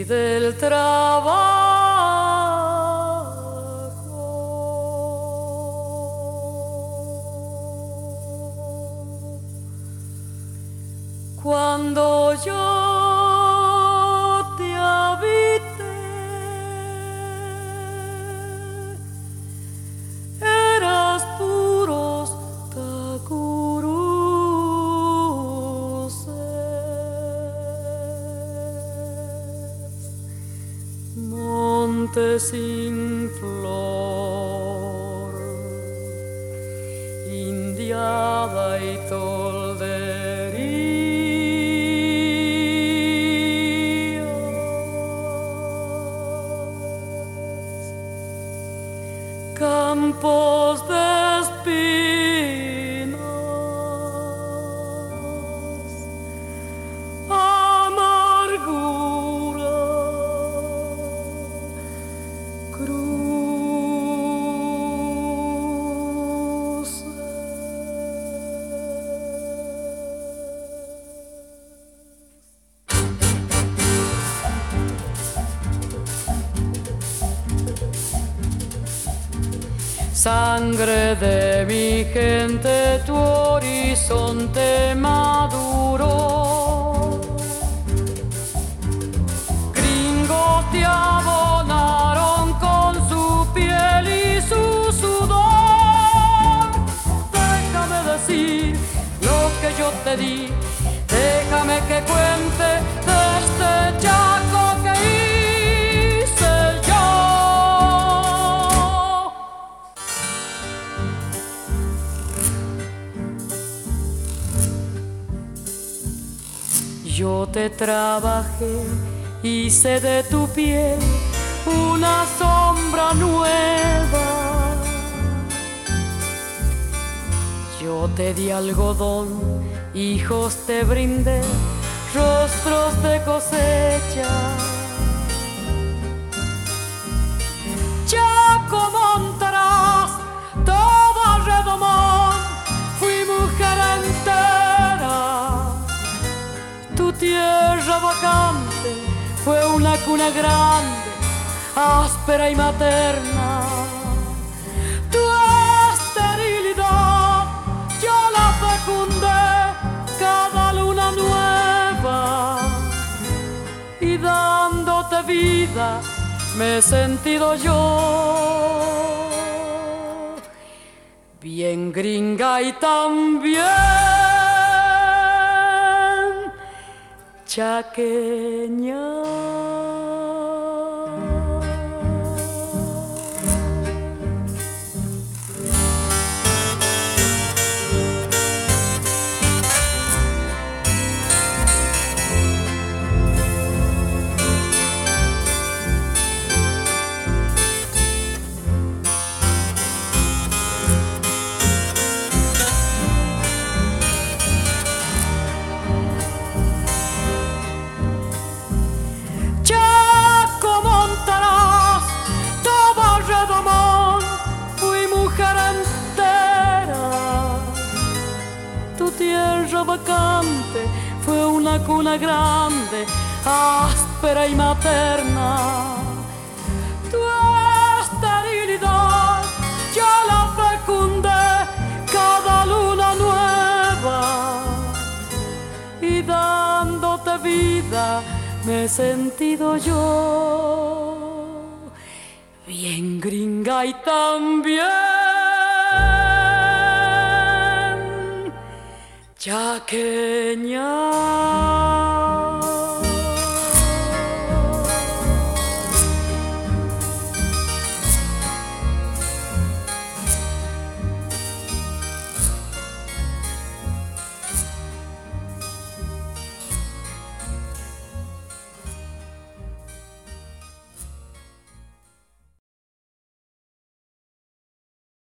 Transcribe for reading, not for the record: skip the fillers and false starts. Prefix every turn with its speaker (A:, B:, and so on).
A: y del trabajo. Cuando yo te habité, eras puros tacuruces, monte sin flor, indiada y toldería. Campos de espinas, amargura, cruces. Sangre de mi gente, tu horizonte maduro. Gringos te abonaron con su piel y su sudor. Déjame decir lo que yo te di, déjame que cuente de este Chaco que hice yo. Yo te trabajé, hice de tu piel una sombra nueva. Yo te di algodón, hijos te brindé, rostros de cosecha. Chaco montarás, todo Redomón, fui mujer entera. Tu tierra vacante fue una cuna grande, áspera y materna. Tu esterilidad yo la fecundé, cada luna nueva, y dándote vida me he sentido yo bien gringa y también chaqueña. Vacante fue una cuna grande, áspera y materna. Tu esterilidad yo la fecundé, cada luna nueva, y dándote vida me he sentido yo bien gringa y también chaqueña.